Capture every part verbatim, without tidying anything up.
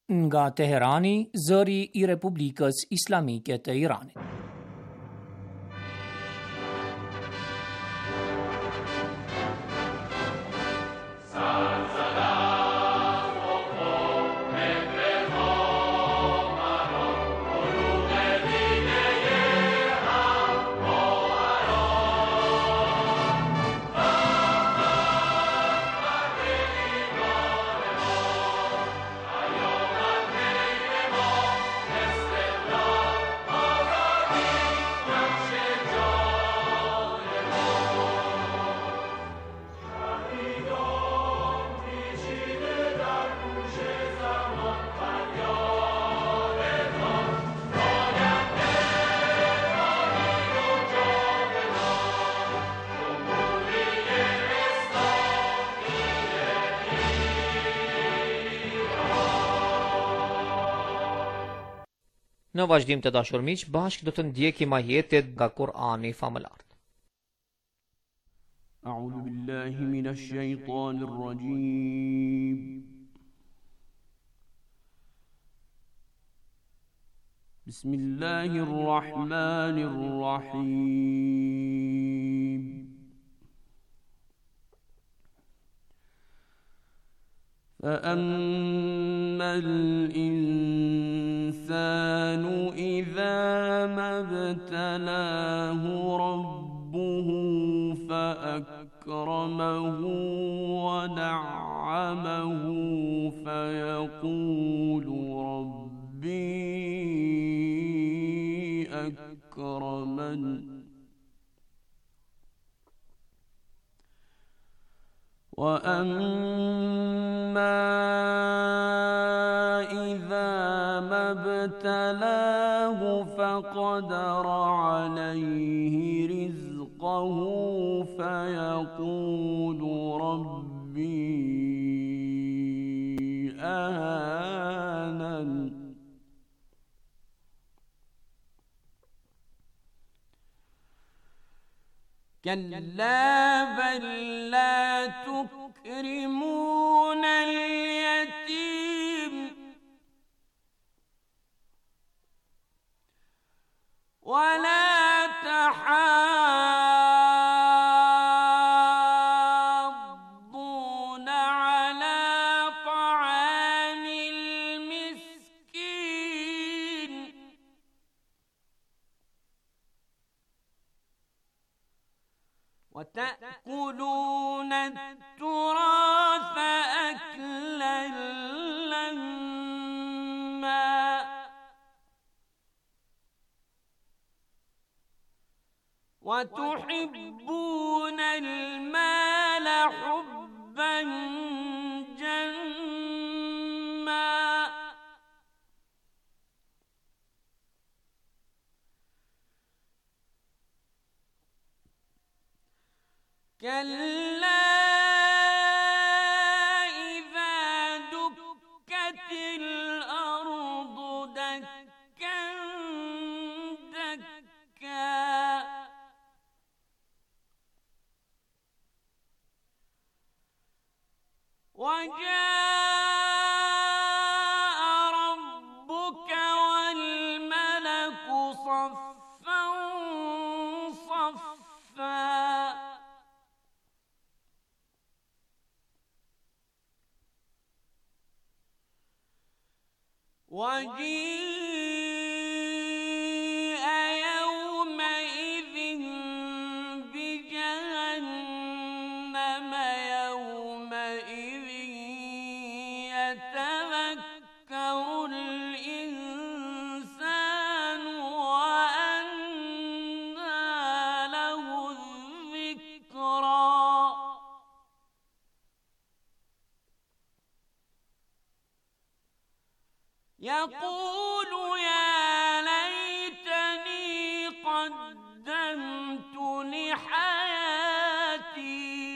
nga Teherani, zëri i Republikës Islamike të Iranit. Në vazhdim të dashur miq, bashkë do të ndjekim ajetet nga Kur'ani famëlar. A'udhu billahi minash shaitanir rajim. Bismillahir rahmanir rahim. فأما الإنسان إذا ما ابتلاه ربه فأكرمه ونعمه فيقول ربي أكرمن وأما إذا ما ابتلاه فقدر عليه رزقه فيقول ربي أهانن كلا بل لا تكرمون اليتيم ولا تحاضون على طعام المسكين وتأكلون التراث أكلا لما وتحبون المال حبا جما كلا إذا دكت الأرض دكا دكا وجاء ربك والملك صفا صفا وجيء يومئذ بجهنم يومئذ يتذكر الإنسان وأنى له الذكرى يقول يا ليتني قدمت لحياتي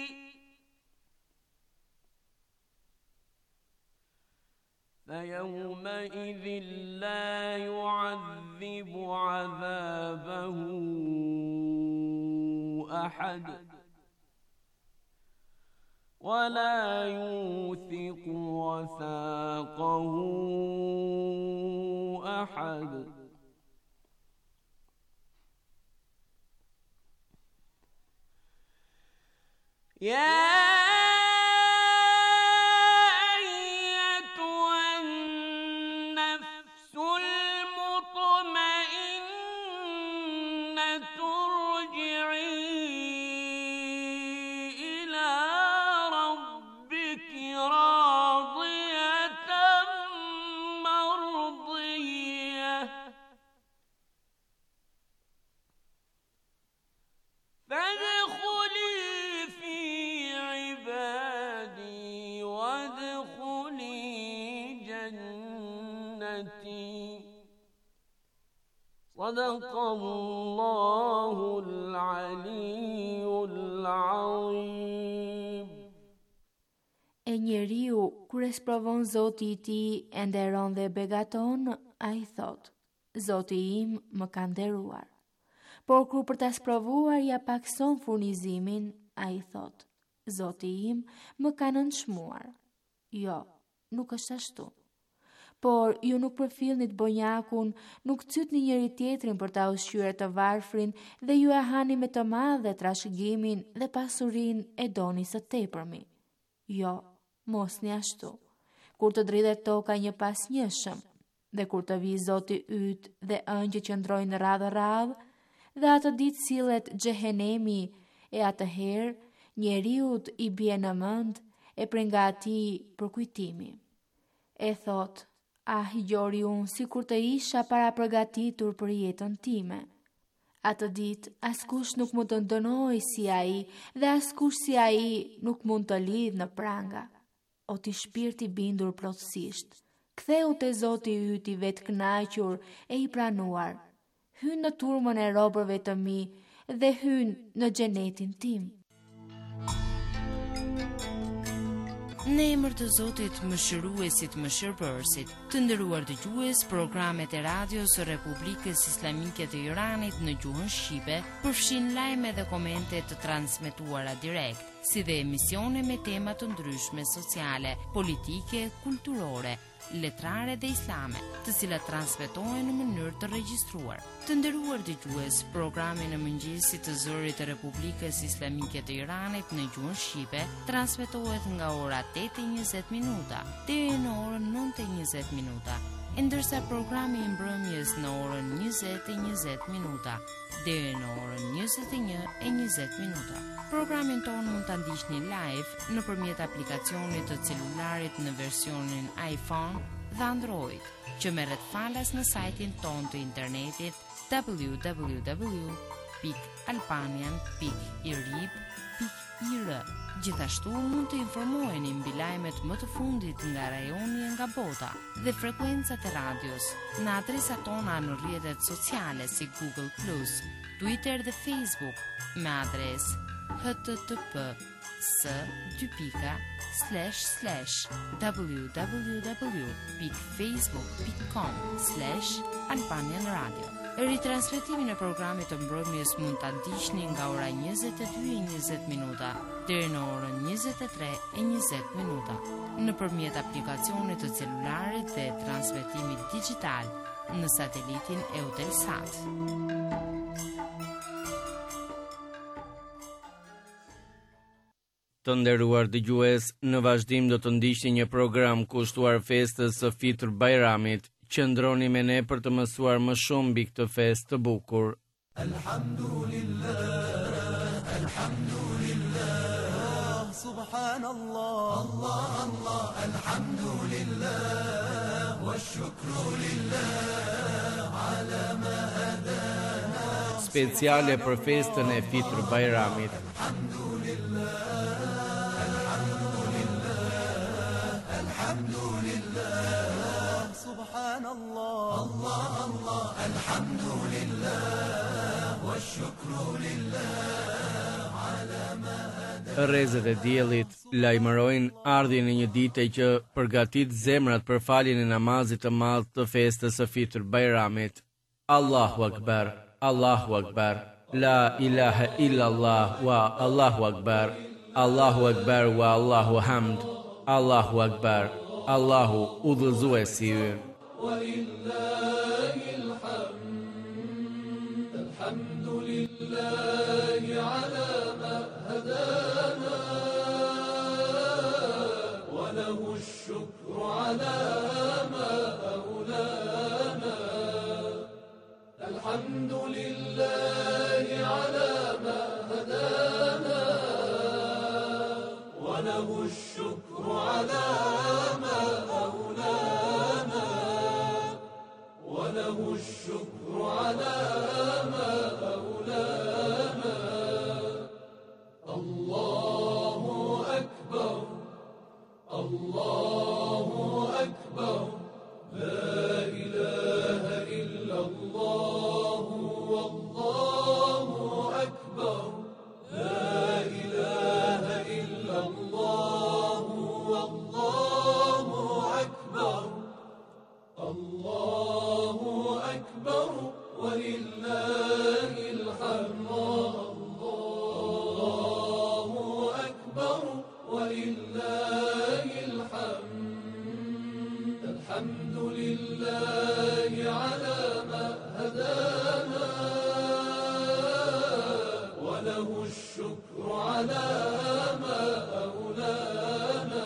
فيومئذ لا يعذب عذابه أحد ولا يوثق وثاقه أحد يا صدق الله العلي العظيم. E njeriu, kur e sprovon Zoti i tij e nderon dhe begaton, ai thot: Zoti im më ka nderuar. Por kur për ta sprovuar ja pakson furnizimin, ai thot: Zoti im më ka nënçmuar. Jo, nuk është ashtu. Por ju nuk përfillni të bonjakun, nuk cytni njëri tjetrin për ta ushqyer të varfrin dhe ju e hani me të madhe trashëgimin dhe pasurinë e doni së tepërmi. Jo, mos një ashtu. Kur të dridhet toka një pas njëshëm, dhe kur të vi Zoti yt dhe ëngjë që ndrojnë radhë radhë, dhe atë ditë sillet xhehenemi, e atëherë njeriut i bie në mend e prej nga atij për kujtimi. E thot: Ah, gjori unë si kur të isha para përgatitur për jetën time. Atë ditë, askush nuk mund të ndënoj si ai, dhe askush si ai nuk mund të lidh në pranga. O ti shpirti bindur plotësisht, ktheu te Zoti yt i vetë kënaqur e i pranuar. Hyn në turmën e robërve të mi dhe hyn në xhenetin tim. Në emër të Zotit Mëshiruesit Mëshirbërësit, të nderuar dëgjues, programet e radios së Republikës Islamike të Iranit në gjuhën shqipe përfshin lajme dhe komente të transmetuara direkt, si dhe emisione me tema të ndryshme sociale, politike, kulturore, letrare dhe islame, të cilat transmetohen në mënyrë të regjistruar. Të nderuar dëgjues, programi në mëngjesit të zërit të Republikës Islamike të Iranit në gjuhën shqipe transmetohet nga ora tetë e njëzet minuta deri në orën nëntë e njëzet minuta, ndërsa programi i mbrëmjes në orën njëzet e njëzet minuta deri në orën njëzet e një e njëzet minuta. Programin tonë mund ta ndiqni live nëpërmjet aplikacionit të celularit në versionin iPhone dhe Android, që merret falas në sajtin tonë të internetit w w w pikë albanian pikë irib pikë i r. Gjithashtu mund të informoheni mbi lajmet më të fundit nga rajoni e nga bota dhe frekuencat e radios në adresat tona në rrjetet sociale si Google plus, Twitter dhe Facebook me adresë http s dy pika slash slash www pikë facebook pikë com slash albanian radio. Ritransmetimin e programit të mbrëmjes mund ta ndiqni nga ora njëzet e dy e njëzet minuta deri në orën njëzet e tre e njëzet minuta nëpërmjet aplikacionit të celularit dhe transmetimit digjital në satelitin Eutelsat. Të nderuar dëgjues, në vazhdim do të ndiqni një program kushtuar festës së Fitr Bajramit. Qëndroni me ne për të mësuar më shumë mbi këtë festë të bukur. Alhamdulillah, alhamdulillah, subhanallah, Allah, Allah, alhamdulillah, wa shukru lillah, ala ma hadana. Speciale për festën e Fitr Bajramit. Alhamdulillah, alhamdulillah, alhamdulillah, subhanallah, Allah, Allah, alhamdulillah, wa shukru lillah, ala ma hadana. Rrezet e diellit lajmërojnë ardhjen e një dite që përgatit zemrat për faljen e namazit të madh të festës së Fitr Bajramit. Allahu Akbar, Allahu Akbar, la ilaha illa Allah wa Allahu Akbar. Allahu Akbar wa Allahu Hamd, Allahu Akbar, Allahu udhëzuesi ynë. Walillahi alhamd, alhamdulillahi ala ma hadana, wa lahu ash-shukru ala ma awlana. Alhamdulillahi ala ma hadana, wa lahu ash-shukru ala ma awlana. وله الشكر على ما أولانا. الله أكبر الله أكبر لا إله إلا الله والله أكبر لا إله إلا الله والله أكبر الله أكبر ولله الحمد. الله أكبر ولله الحمد. الحمد لله على ما هدانا وله الشكر على ما أولانا.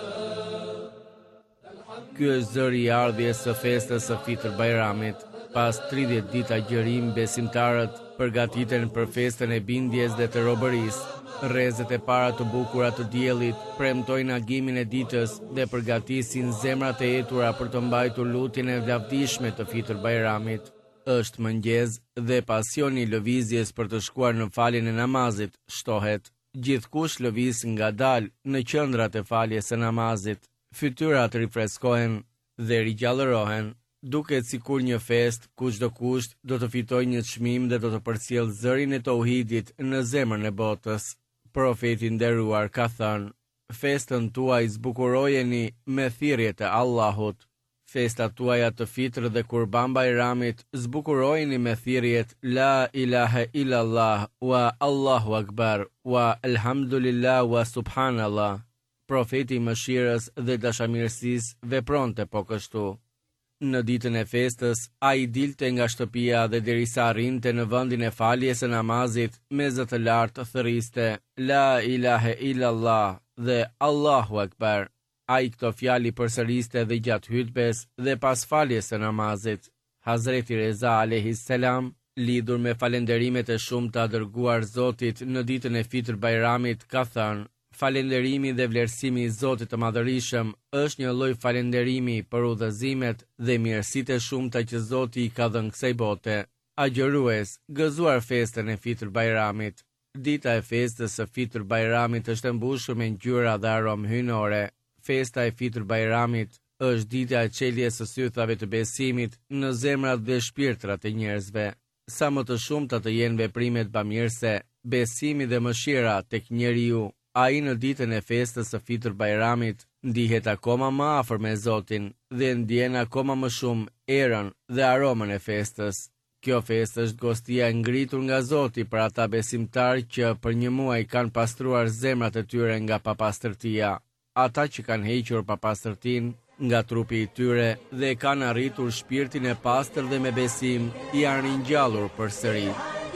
Ky është zëri i ardhjes së festës së Fitr Bajramit. Pas tridhjetë ditë agjërim, besimtarët përgatiten për festën e bindjes dhe të robërisë. Rrezet e para të bukura të diellit premtojnë agimin e ditës dhe përgatisin zemrat e etura për të mbajtur lutjen e vlavdishme të Fitr Bajramit. Është mëngjes dhe pasioni i lëvizjes për të shkuar në faljen e namazit shtohet. Gjithkush lëviz ngadalë në qendrat e faljes së namazit. Fytyrat rifreskohen dhe rigjallërohen. Duket sikur një fest ku çdo kush do të fitojë një çmim dhe do të përcjellë zërin e tauhidit në zemrën e botës. Profeti i nderuar ka thënë: "Festën tuaj zbukurojeni me thirrjet e Allahut. Festat tuaja të Fitr dhe Kurban Bajramit zbukurojeni me thirrjet La ilaha illallah wa Allahu Akbar wa alhamdulillah wa subhanallah." Profeti i mëshirës dhe dashamirësisë vepronte po kështu. Në ditën e festës, a i dilte nga shtëpia dhe derisa arrinte në vendin e faljes së namazit, me zë të lartë thëriste La ilahe illallah dhe Allahu Akbar. A i këto fjali përsëriste dhe gjatë hutbes dhe pas faljes së namazit. Hazreti Reza alayhis salam, lidhur me falenderimet e shumta dërguar Zotit në ditën e Fitr Bajramit, ka thënë: "Falenderimi dhe vlerësimi i Zotit të Madhërisëm është një lloj falenderimi për udhëzimet dhe mirësitë e shumta që Zoti i ka dhënë kësaj bote." Agjërues, gëzuar festën e Fitr Bajramit. Dita e festës së Fitr Bajramit është e mbushur me ngjyra dhe aromë hyjnore. Festa e Fitr Bajramit është dita e çeljes së sythave të besimit në zemrat dhe shpirtrat e njerëzve. Sa më të shumta të jenë veprimet bamirëse, besimi dhe mëshira tek njeriu, ai në ditën e festës së Fitr Bajramit ndihet akoma më afër me Zotin dhe ndjen akoma më shumë erën dhe aromën e festës. Kjo festë është gostia e ngritur nga Zoti për ata besimtarë që për një muaj kanë pastruar zemrat e tyre nga papastërtia. Ata që kanë hequr papastërtinë nga trupi i tyre dhe kanë arritur shpirtin e pastër dhe me besim, janë ringjallur përsëri.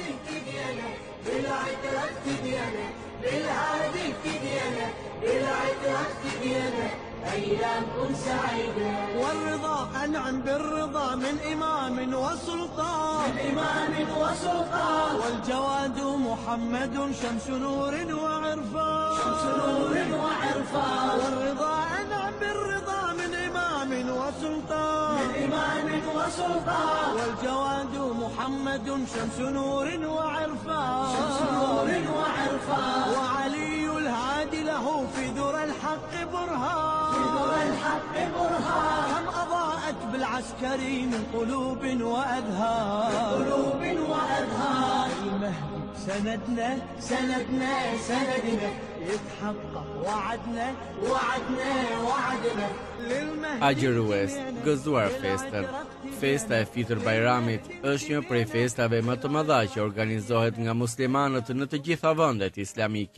والرضا أنعم بالرضا من إمام وسلطان من إمام وسلطان والجواد محمد شمس نور وعرفان شمس نور وعرفان والرضا أنعم بالرضا من إمام وسلطان من إمام وسلطان والجواد محمد شمس نور وعرفان شمس نور وعرفان وعلي الهادي له في ذرى الحق برهان الحق برهان كم أضاءت بالعسكري من قلوب وأذهان قلوب وأذهان المهدي سندنا سندنا سندنا يتحقق وعدنا وعدنا وعدنا Agjërues, gëzuar festën. Festa e Fitr Bajramit është një prej festave më të mëdha që organizohet nga muslimanët në të gjitha vendet islamike.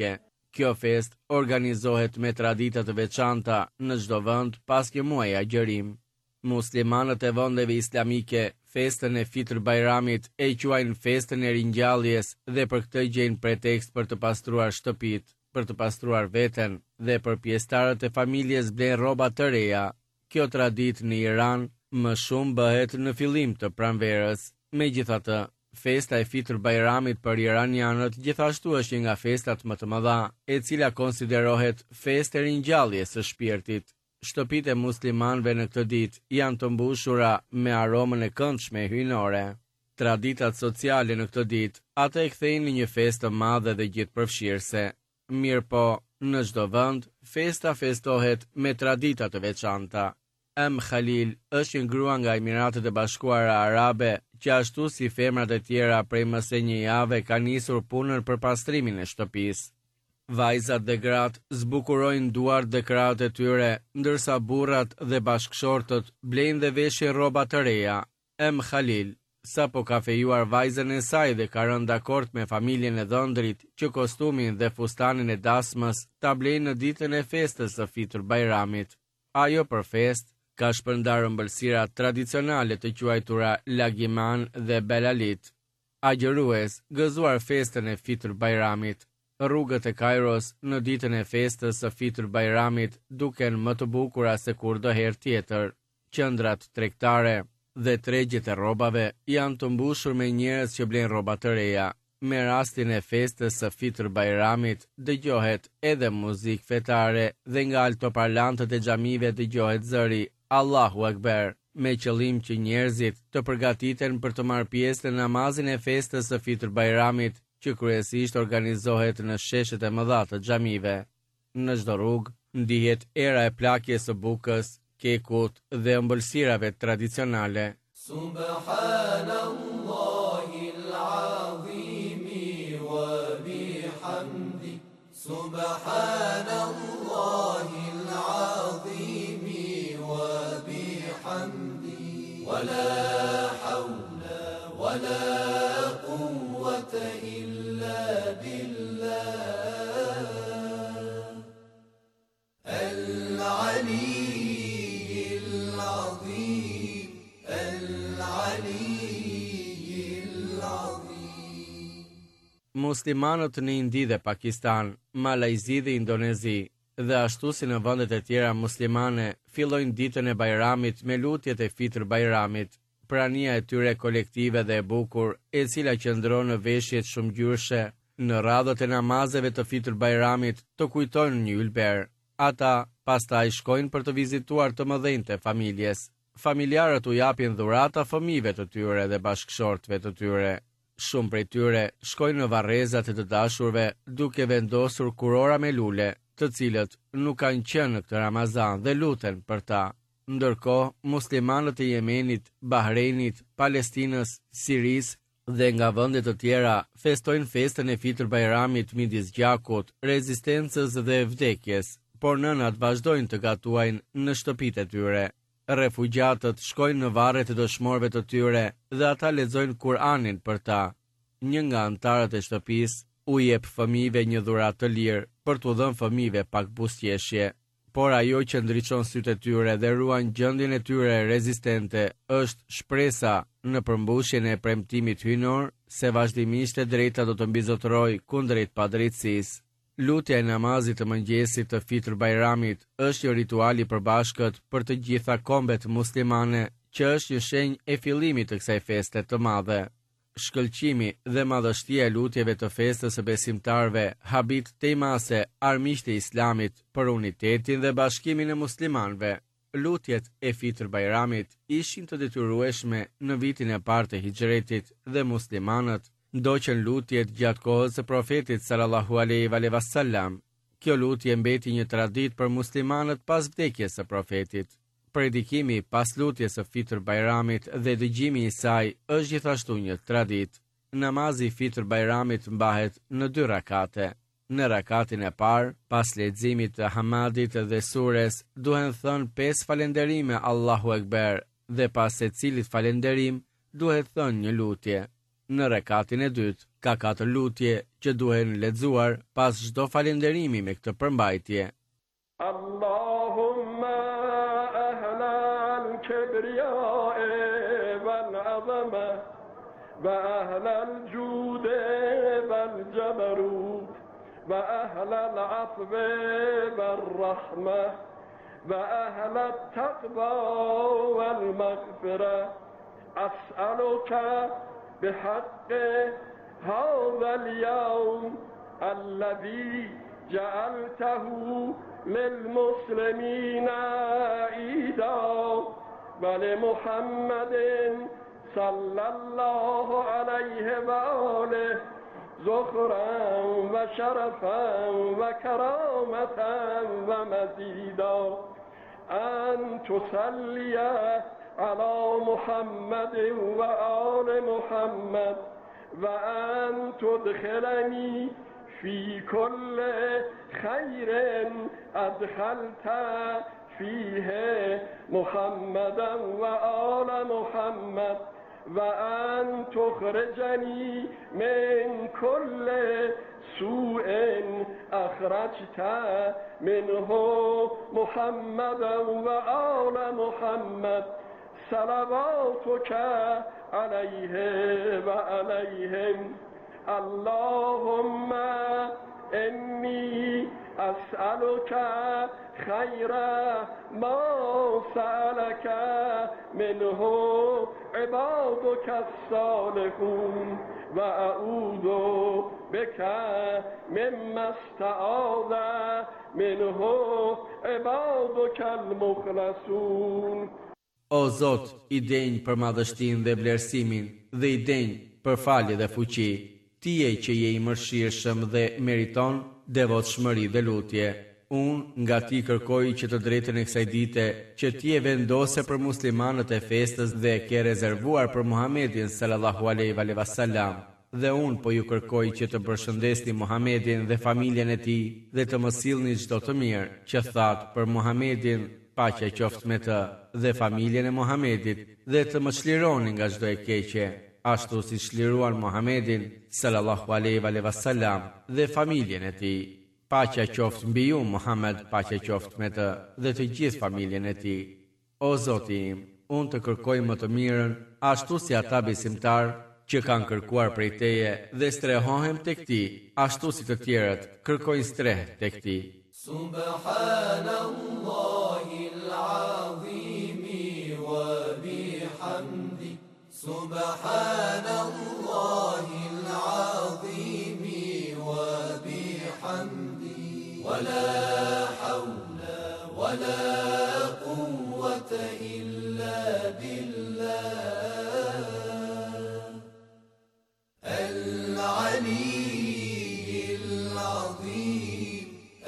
Kjo fest organizohet me tradita të veçanta në çdo vend pas një muaji agjërim. Muslimanët e vendeve islamike festën e Fitr Bajramit e quajnë festën e ringjalljes dhe për këtë gjejnë pretekst për të pastruar shtëpitë, për të pastruar veten dhe për pjesëtarët e familjes blen rroba të reja. Kjo traditë në Iran më shumë bëhet në fillim të pranverës. Megjithatë, festa e Fitr Bajramit për iranianët gjithashtu është një nga festat më të mëdha, e cila konsiderohet festë e ringjalljes së shpirtit. Shtëpitë e muslimanëve në këtë ditë janë të mbushura me aromën e këndshme hyjnore. Traditat sociale në këtë ditë atë e kthejnë në një festë të madhe dhe gjithëpërfshirëse. Mirë po, në çdo vend, festa festohet me tradita të veçanta. Em Khalil është një grua nga Emiratet e Bashkuara Arabe, që ashtu si femrat e tjera prej më së një jave ka nisur punën për pastrimin e shtëpisë. Vajzat dhe gratë zbukurojnë duart dhe krahët e tyre, ndërsa burrat dhe bashkëshortët blejnë dhe veshin rroba të reja. Em Khalil sapo ka fejuar vajzën e saj dhe ka rënë dakord me familjen e dhëndrit që kostumin dhe fustanin e dasmës ta blejnë në ditën e festës së Fitr Bajramit. Ajo për festë ka shpërndar ëmbëlsira tradicionale të quajtura lagiman dhe belalit. Agjërues gëzuar festën e Fitr Bajramit. Rrugët e Kairos në ditën e festës së Fitr Bajramit duken më të bukura se kurdo herë tjetër. Qendrat tregtare dhe tregjet e rrobave janë të mbushur me njerëz që blejnë rroba të reja. Me rastin e festës së Fitr Bajramit dëgjohet edhe muzikë fetare dhe nga altoparlantët e xhamive dëgjohet zëri Allahu Akbar, me qëllim që njerëzit të përgatiten për të marrë pjesë në namazin e festës së Fitr Bajramit, që kryesisht organizohet në sheshet e mëdha të xhamive. Në çdo rrugë ndihet era e plakjes së bukës, kekut dhe ëmbëlsirave tradicionale. Subhanallahil azim wa bihamdi. Subhanallahil azim wa bihamdi. Wala hawla wala quwwata illa billah. Al-Ali Muslimanët në Indi dhe Pakistan, Malajzi dhe Indonezi, dhe ashtu si në vendet e tjera muslimane, fillojnë ditën e Bajramit me lutjet e Fitr Bajramit, prania e tyre kolektive dhe e bukur, e cila qëndron në veshjet shumëngjyrshe, në radhët e namazeve të Fitr Bajramit të kujtojnë një ylber. Ata pastaj shkojnë për të vizituar të mëdhenjtë të familjes. Familjarët u japin dhurata fëmijëve të tyre dhe bashkëshortëve të tyre. Shumë prej tyre shkojnë në varrezat e të dashurve duke vendosur kurora me lule, të cilët nuk kanë qenë në këtë Ramazan dhe luten për ta. Ndërkohë, muslimanët e Yemenit, Bahreinit, Palestinës, Sirisë dhe nga vende të tjera festojnë festën e Fitr Bajramit midis gjakut, rezistencës dhe vdekjes, por nënat vazhdojnë të gatuajnë në shtëpitë e tyre. Refugjatët shkojnë në varret e dëshmorëve të tyre dhe ata lexojnë Kur'anin për ta. Një nga anëtarët e shtëpisë u jep fëmijëve një dhuratë të lirë për t'u dhënë fëmijëve pak buzëqeshje, por ajo që ndriçon sytë e tyre dhe ruan gjendjen e tyre rezistente është shpresa në përmbushjen e premtimit hyjnor se vazhdimisht e drejta do të mbizotërojë kundrejt padrejtësisë. Lutja e namazit të mëngjesit të Fitr Bajramit është një ritual i përbashkët për të gjitha kombet muslimane, që është një shenjë e fillimit të kësaj feste të madhe. Shkëlqimi dhe madhështia e lutjeve të festës së besimtarëve habit temase armiqtë e Islamit për unitetin dhe bashkimin e muslimanëve. Lutjet e Fitr Bajramit ishin të detyrueshme në vitin e parë të Hijretit dhe muslimanët ndoqën lutjet gjatë kohës së profetit sallallahu alaihi wasallam. Kjo lutje mbeti një traditë për muslimanët pas vdekjes së profetit. Predikimi pas lutjes së Fitr Bajramit dhe dëgjimi i saj është gjithashtu një traditë. Namazi i Fitr Bajramit mbahet në dy rakate. Në rakatin e parë, pas leximit të Hamadit dhe sures, duhen thënë pesë falënderime Allahu Ekber dhe pas secilit falënderim duhet thënë një lutje. Në rekatin e dytë ka katër lutje që duhen lexuar pas çdo falënderimi me këtë përmbajtje. Allahumma ahla al-kibriya'i wal-'azama wa ahla al-judi wal-jabarut wa ahla al-'afwi wal-rahma wa ahla at-taqwa wal-maghfira as'aluka بحق هذا اليوم الذي جعلته للمسلمين عيدا ولمحمد صلى الله عليه وآله ذخرا وشرفا وكرامة ومزيدا أن تصلي على محمد وآل محمد وأن تدخلني في كل خير أدخلت فيه محمدا وآل محمد وأن تخرجني من كل سوء أخرجت منه محمدا وآل محمد صلواتك عليه وعليهم اللهم إني أسألك خير ما سألك منه عبادك الصالحون وأعوذ بك مما استعاذ منه عبادك المخلصون. O Zot, i denj për madhështinë dhe vlerësimin, dhe i denj për falje dhe fuqi, ti je që je i mëshirshëm dhe meriton devotshmëri dhe lutje. Unë nga ti kërkoj që të drejtën e kësaj dite, që ti e vendose për muslimanët e festës dhe ke rezervuar për Muhamedin sallallahu alaihi wasallam. Dhe unë po ju kërkoj që të përshëndesni Muhamedin dhe familjen e tij dhe të më sillni çdo të mirë që thatë për Muhamedin, paqja qoftë me të, dhe familjen e Muhamedit, dhe të më çlironi nga çdo e keqe, ashtu si çliruan Muhamedin sallallahu alaihi wasallam dhe familjen e tij. Paqja qoftë mbi ju Muhammed, paqja qoftë me të dhe të gjithë familjen e tij. O Zoti im, unë të kërkoj më të mirën, ashtu si ata besimtar që kanë kërkuar prej teje dhe strehohem tek ti, ashtu si të tjerët kërkojnë streh tek ti. Subhanallahil azimi wa bihamdi Subhanallahil azimi wa bihamdi Wala hawla wala quwwata illa billah Al-Ali al-azim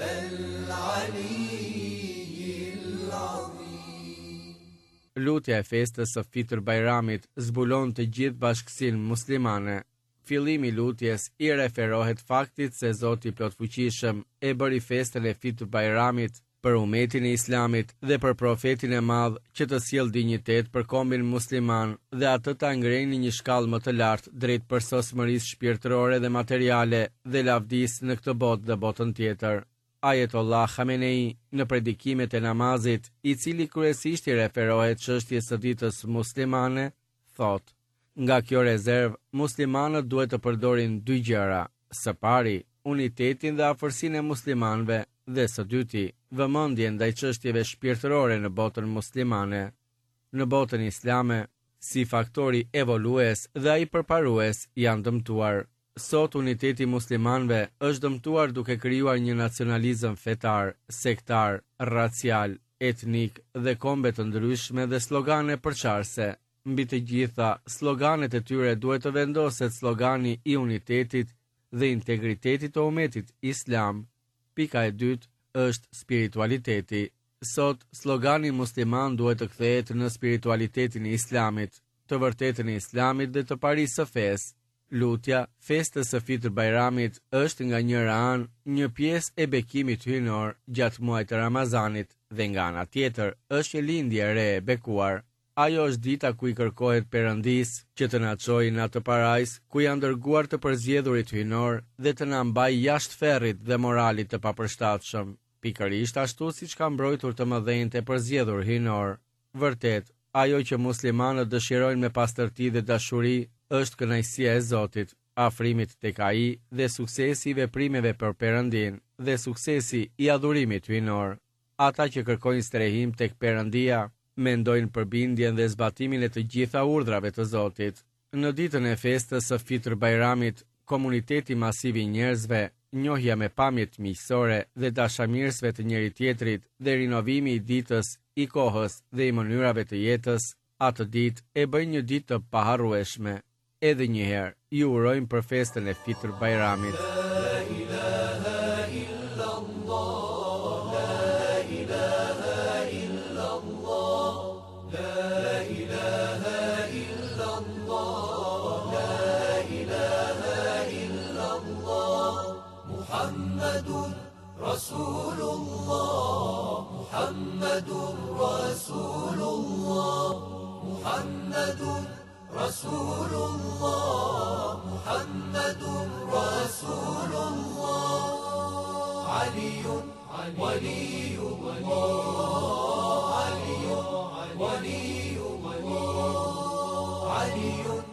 Lutja e festës së Fitr Bajramit zbulon të gjithë bashkësinë muslimane. Fillimi i lutjes i referohet faktit se Zoti i Plotfuqishëm e bëri festën e Fitr Bajramit për umetin e Islamit dhe për profetin e madh që të sjell dinjitet për kombin musliman dhe atë ta ngrejnë një shkallë më të lartë drejt përsosmërisë shpirtërore dhe materiale dhe lavdisë në këtë botë dhe botën tjetër. Ayatollah Khamenei në predikimet e namazit, i cili kryesisht i referohet çështjes së ditës muslimane, thot: nga kjo rezervë, muslimanët duhet të përdorin dy gjëra: së pari, unitetin dhe afërsinë e muslimanëve, dhe së dyti, vëmendjen ndaj çështjeve shpirtërore në botën muslimane. Në botën islame, si faktori evolues dhe ai përparues janë dëmtuar. Sot uniteti muslimanëve është dëmtuar duke krijuar një nacionalizëm fetar, sektar, racial, etnik dhe kombe të ndryshme dhe slogane përçarse. Mbi të gjitha, sloganet e tyre duhet të vendoset slogani i unitetit dhe integritetit të umetit islam. Pika e dytë është spiritualiteti. Sot, slogani musliman duhet të kthehet në spiritualitetin e islamit, të vërtetën e islamit dhe të parisë së fesë. Lutja, festës së Fitr Bajramit, është nga njëra anë një pjesë e bekimit hyjnor gjatë muajit të Ramazanit dhe nga ana tjetër është një lindje e re e bekuar. Ajo është dita ku i kërkohet Perëndis që të na çojë në atë parajs ku janë dërguar të përzgjedhurit hyjnor dhe të na mbajë jashtë ferrit dhe moralit të papërshtatshëm, pikërisht ashtu siç ka mbrojtur të mëdhenjtë e përzgjedhur hyjnor. Vërtet, ajo që muslimanët dëshirojnë me pastërti dhe dashuri është kënaqësia e Zotit, afrimit tek Ai dhe suksesi i veprimeve për Perëndin dhe suksesi i adhurimit hyjnor. Ata që kërkojnë strehim tek Perëndia mendojnë për bindjen dhe zbatimin e të gjitha urdhrave të Zotit. Në ditën e festës së Fitr Bajramit, komuniteti masiv i njerëzve, njohja me pamjet miqësore dhe dashamirësve të njëri tjetrit dhe rinovimi i ditës, i kohës dhe i mënyrave të jetës, atë ditë e bëjnë një ditë të paharrueshme. Edhe një herë, ju urojmë për festën e Fitr Bajramit. Rasulullah, Muhammadur Rasulullah, Muhammadur Rasulullah, Muhammadur Rasulullah. Aliyun waliyullah, Aliyun waliyullah, Aliyun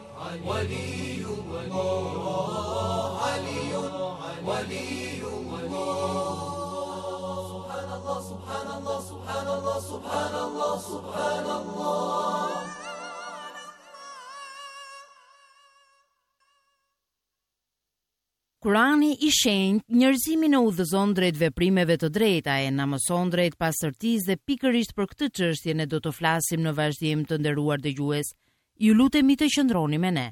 waliyullah, Aliyun waliyullah. Subhanallah, subhanallah, subhanallah, subhanallah. Kurani i shenjtë njerëzimin e udhëzon drejt veprimeve të drejta e na mëson drejt pastërtisë dhe pikërisht për këtë çështje ne do të flasim në vazhdim të nderuar dëgjues. Ju lutemi të qëndroni me ne.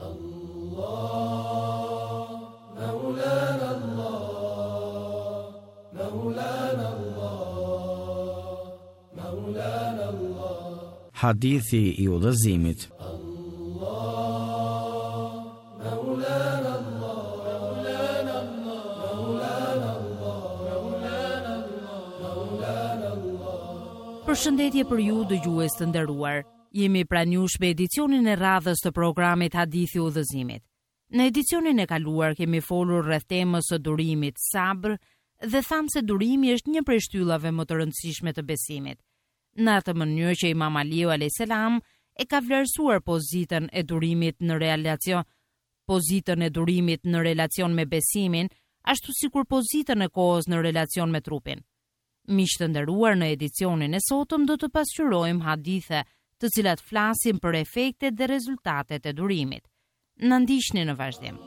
Allah, Maulana Allah, Maulana Allah, Maulana Allah. Hadithi i udhëzimit. Përshëndetje për ju dëgjues të nderuar. Jemi pranë jush me edicionin e radhës të programit Hadithi i udhëzimit. Në edicionin e kaluar kemi folur rreth temës së durimit, sabër, dhe thamë se durimi është një prej shtyllave më të rëndësishme të besimit. Në atë mënyrë që Imam Aliu alayhis salam e ka vlerësuar pozitën e durimit në relacion, pozitën e durimit në relacion me besimin, ashtu sikur pozitën e kohës në relacion me trupin. Miq të nderuar, në edicionin e sotëm do të pasqyrojmë hadithe të cilat flasin për efektet dhe rezultatet e durimit. Na ndiqni në vazhdim.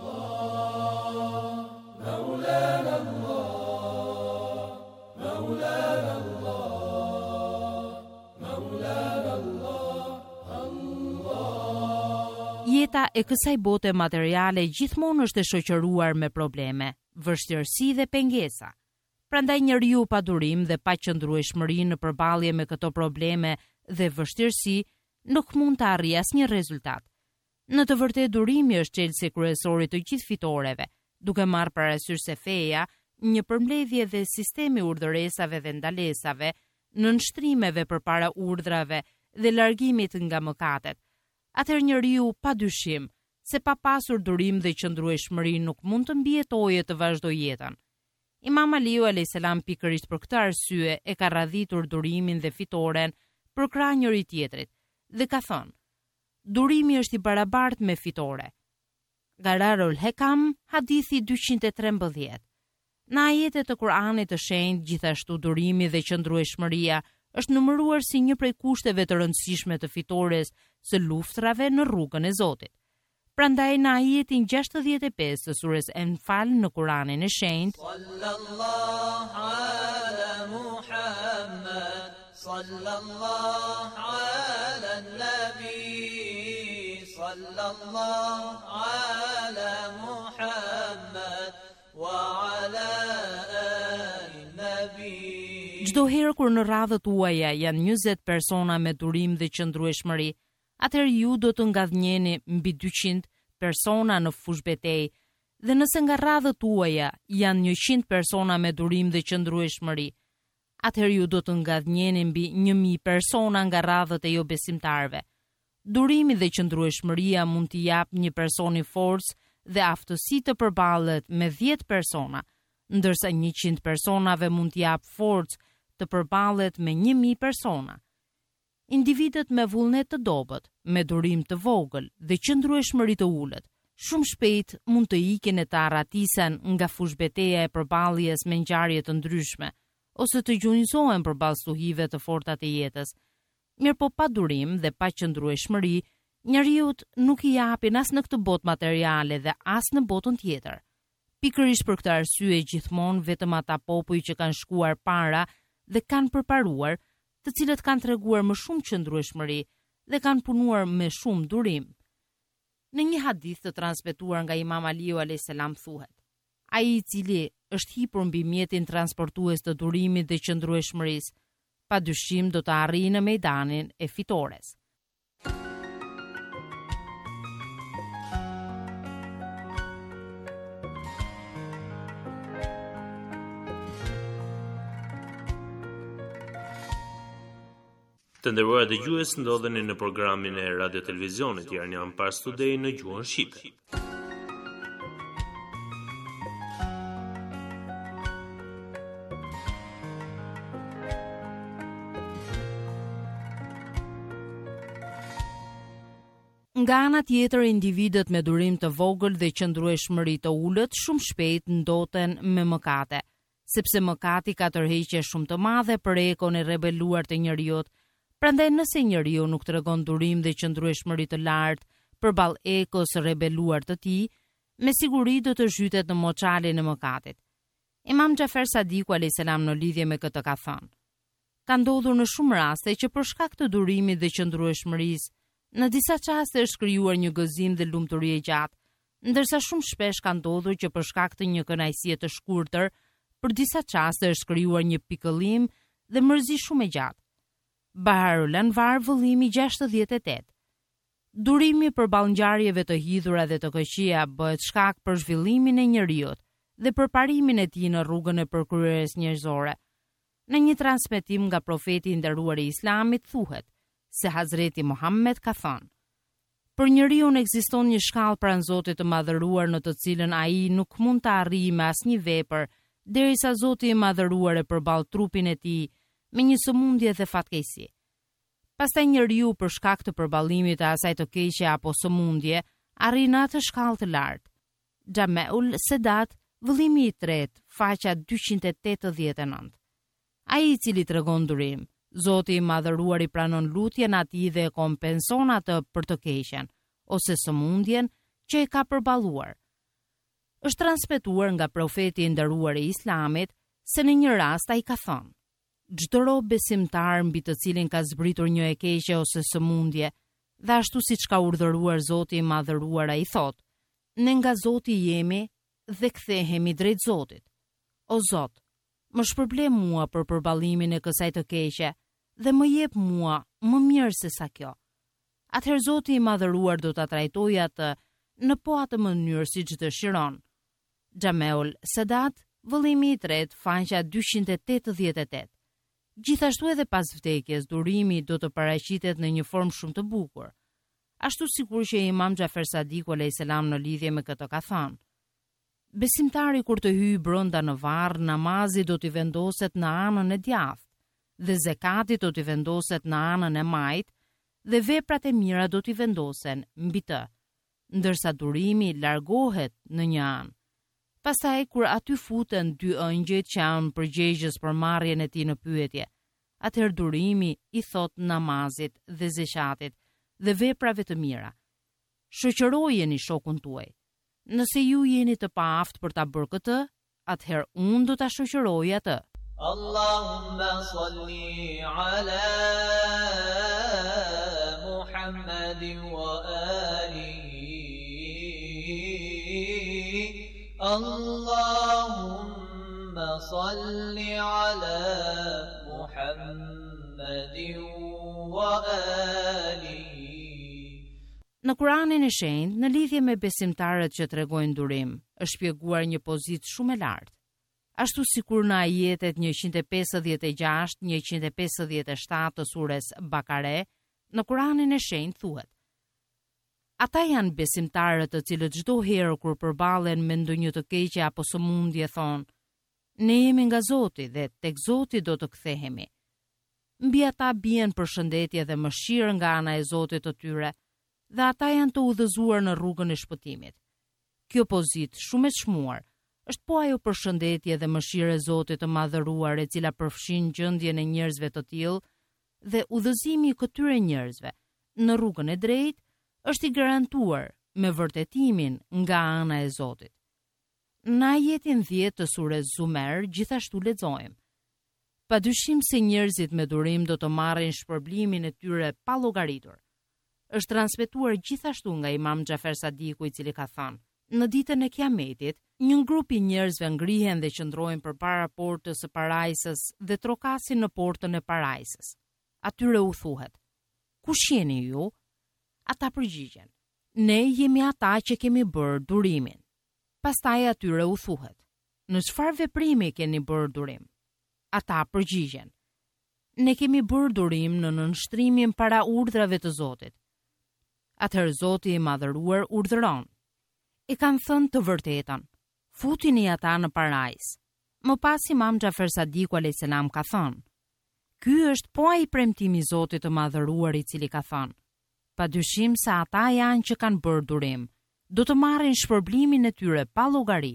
Jeta e kësaj bote materiale gjithmonë është e shoqëruar me probleme, vështirësi dhe pengesa. Prandaj njeriu pa durim dhe pa qëndrueshmëri në përballje me këto probleme dhe vështirësi nuk mund të arrijë asnjë rezultat. Në të vërtetë durimi është çelësi kryesor i të gjithë fitoreve, duke marrë parasysh se feja, një përmbledhje dhe sistemi urdhëresave dhe ndalesave, nënshtrimeve përpara urdhrave dhe largimit nga mëkatet. Atëherë njeriu padyshim se pa pasur durim dhe qëndrueshmëri nuk mund të mbijetojë të vazhdojë jetën. Imam Aliu alayhis salam pikërisht për këtë arsye e ka radhitur durimin dhe fitoren për krah njëri tjetrit dhe ka thënë: durimi është i barabartë me fitore. Gararul Hekam, hadithi dyqind e trembëdhjetë. Në ajetet të Kuranit të shenjtë, gjithashtu durimi dhe qëndrueshmëria është numëruar si një prej kushteve të rëndësishme të fitores së luftrave në rrugën e Zotit. Prandaj në ajetin gjashtëdhjetë e pesë të surës Enfal në Kuranin e shenjtë, Sallallahu ala Muhammad, sallallahu ala nabi, sallallahu ala Muhammad wa ala ali nabi. Çdo herë kur në radhët tuaja janë njëzet persona me durim dhe qëndrueshmëri, atëherë ju do të ngadhnjeni mbi dyqind persona në fush betejë, dhe nëse nga radhët tuaja janë njëqind persona me durim dhe qëndrueshmëri, atëherë ju do të ngadhnjeni mbi një mijë persona nga radhët e jo besimtarve. Durimi dhe qëndrueshmëria mund t'i jap një personi forcë dhe aftësi të përballet me dhjetë persona, ndërsa njëqind personave mund t'i jap forcë të përballet me një mijë persona. Individët me vullnet të dobët, me durim të vogël dhe qëndrueshmëri të ulët, shumë shpejt mund të ikin e të arratisen nga fushbeteja e përballjes me ngjarje të ndryshme, ose të gjunizohen përballë stuhive të forta të jetës. Mirë po pa durim dhe pa qëndrueshmëri, njeriut nuk i japin as në këtë botë materiale dhe as në botën tjetër. Pikërisht për këtë arsye gjithmonë vetëm ata popull që kanë shkuar para dhe kanë përparuar, të cilët kanë treguar më shumë qëndrueshmëri dhe kanë punuar me shumë durim. Në një hadith të transmetuar nga Imam Aliu alayhis salam thuhet: ai i cili është hipur mbi mjetin transportues të durimit dhe qëndrueshmërisë, padyshim do të arrijë në mejdanin e fitores. Të nderuar dëgjues, ndodheni në programin e Radio Televizionit Iranian Pars Today në gjuhën shqipe. Nga ana tjetër, individët me durim të vogël dhe qëndrueshmëri të ulët shumë shpejt ndoten me mëkate, sepse mëkati ka tërheqje shumë të madhe për ekon e rebeluar të njerëzit. Prandaj nëse njeriu nuk tregon durim dhe qëndrueshmëri të lartë përballë ekos së rebeluar të tij, me siguri do të zhytet në moçalin e mëkatit. Imam Xhafer Sadiku alayhis salam në lidhje me këtë ka thënë: ka ndodhur në shumë raste që për shkak të durimit dhe qëndrueshmërisë, në disa çaste është krijuar një gëzim dhe lumturi e gjatë, ndërsa shumë shpesh ka ndodhur që për shkak të një kënaqësie të shkurtër, për disa çaste është krijuar një pikëllim dhe mërzi shumë e gjatë. Baharul Anvar, vëllimi gjashtëdhjetë e tetë. Durimi përballë ngjarjeve të hidhura dhe të këqija bëhet shkak për zhvillimin e njeriut dhe për parimin e tij në rrugën e përkryerjes njerëzore. Në një transmetim nga profeti i nderuar i Islamit thuhet se Hazreti Muhammed ka thënë: për njeriu ekziston një shkallë pranë Zotit të Madhëruar në të cilën ai nuk mund të arrijë me asnjë vepër derisa Zoti i Madhëruar e përball trupin e tij me një sëmundje dhe fatkeqësi. Pastaj njeriu për shkak të përballimit të asaj të keqe apo sëmundje arrin atë shkallë të lartë. Xhameul Sedat, vëllimi i tretë, faqja dyqind e tetëdhjetë e nëntë. Ai i cili tregon durim, Zoti i Madhëruar i pranon lutjen atij dhe e kompenson atë për të keqen ose sëmundjen që e ka përballuar. Është transmetuar nga profeti i nderuar i Islamit se në një rast ai ka thënë: çdo rob besimtar mbi të cilin ka zbritur një e keqe ose sëmundje, dhe ashtu siç ka urdhëruar Zoti i Madhëruar, ai thot: ne nga Zoti jemi dhe kthehemi drejt Zotit. O Zot, më shpërble mua për përballimin e kësaj të keqe dhe më jep mua më mirë se sa kjo. Atëherë Zoti i Madhëruar do ta trajtojë atë në po atë mënyrë siç dëshiron. Xhameul Sedat, vëllimi i tretë, faqja dyqind e tetëdhjetë e tetë. Gjithashtu edhe pas vdekjes, durimi do të paraqitet në një formë shumë të bukur. Ashtu sikur që Imam Xhafer Sadiku alayhis salam në lidhje me këtë ka thënë: besimtari kur të hyjë brenda në varr, namazi do t'i vendoset në anën e djathtë, dhe zekati do t'i vendoset në anën e majtë, dhe veprat e mira do t'i vendosen mbi të, ndërsa durimi largohet në një anë. Pastaj kur aty futen dy ëngjëjt që janë përgjegjës për marrjen e tij në pyetje, atëherë durimi i thot namazit dhe zeqatit dhe veprave të mira: shoqërojeni shokun tuaj. Nëse ju jeni të paaft për ta bërë këtë, atëherë unë do ta shoqëroj atë. Allahumma salli ala Muhammadin wa alihi. Allahumma salli ala Muhammadin wa alihi. Në Kuranin e Shenjtë, në lidhje me besimtarët që tregojnë durim, është shpjeguar një pozitë shumë e lartë. Ashtu sikur në ajetet njëqind e pesëdhjetë e gjashtë njëqind e pesëdhjetë e shtatë të sures Bakare, në Kuranin e Shenjtë thuhet: Ata janë besimtarët të cilët çdo herë kur përballen me ndonjë të keqe apo sëmundje thonë: Ne jemi nga Zoti dhe tek Zoti do të kthehemi. Mbi ata bien përshëndetje dhe mëshirë nga ana e Zotit të tyre, dhe ata janë të udhëzuar në rrugën e shpëtimit. Kjo pozitë shumë e çmuar është po ajo përshëndetje dhe mëshirë e Zotit të madhëruar e cila përfshin gjendjen e njerëzve të tillë dhe udhëzimi i këtyre njerëzve në rrugën e drejtë është i garantuar me vërtetimin nga ana e Zotit. Në ajetin dhjetë të sures Zumer gjithashtu lexojmë: Padyshim se njerëzit me durim do të marrin shpërblimin e tyre pa llogaritur. Është transmetuar gjithashtu nga Imam Xhafer Sadiku, i cili ka thënë: Në ditën e Kiametit, një grup i njerëzve ngrihen dhe qëndrojnë përpara portës së parajsës dhe trokasin në portën e parajsës. Atyre u thuhet: Kush jeni ju? Ata përgjigjen: Ne jemi ata që kemi bërë durimin. Pastaj atyre u thuhet: Në çfarë veprimi keni bërë durim? Ata përgjigjen: Ne kemi bërë durim në nënshtrimin para urdhrave të Zotit. Atëherë Zoti i madhëruar urdhëron: E kanë thënë të vërtetën, futini ata në parajs. Më pas Imam Xhafer Sadiku alayhis salam ka thënë: Ky është po ai premtimi i Zotit të madhëruar i cili ka thënë: Padyshim se ata janë që kanë bërë durim, do të marrin shpërblimin e tyre pa llogari.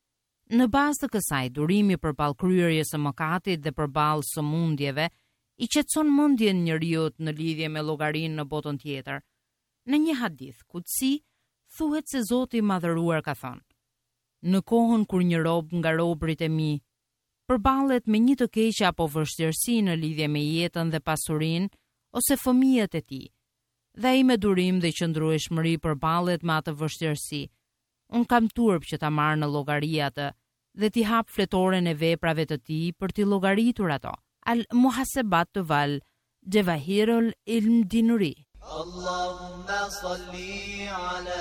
Në bazë të kësaj, durimi përballë kryerjes së mëkatit dhe përballë sëmundjeve i qetëson mendjen njeriu në lidhje me llogarinë në botën tjetër. Në një hadith kutsi thuhet se Zoti i madhëruar ka thënë: Në kohën kur një rob nga robërit e mi përballet me një të keqe apo vështirësi në lidhje me jetën dhe pasurinë ose fëmijët e tij, dhe ai me durim dhe qëndrueshmëri përballet me atë vështirësi, unë kam turp që ta marr në llogari atë dhe t'i hap fletoren e veprave të tij për t'i llogaritur ato. Al Muhasabat wal Jawahirul Ilm Dinuri. Allahumma salli ala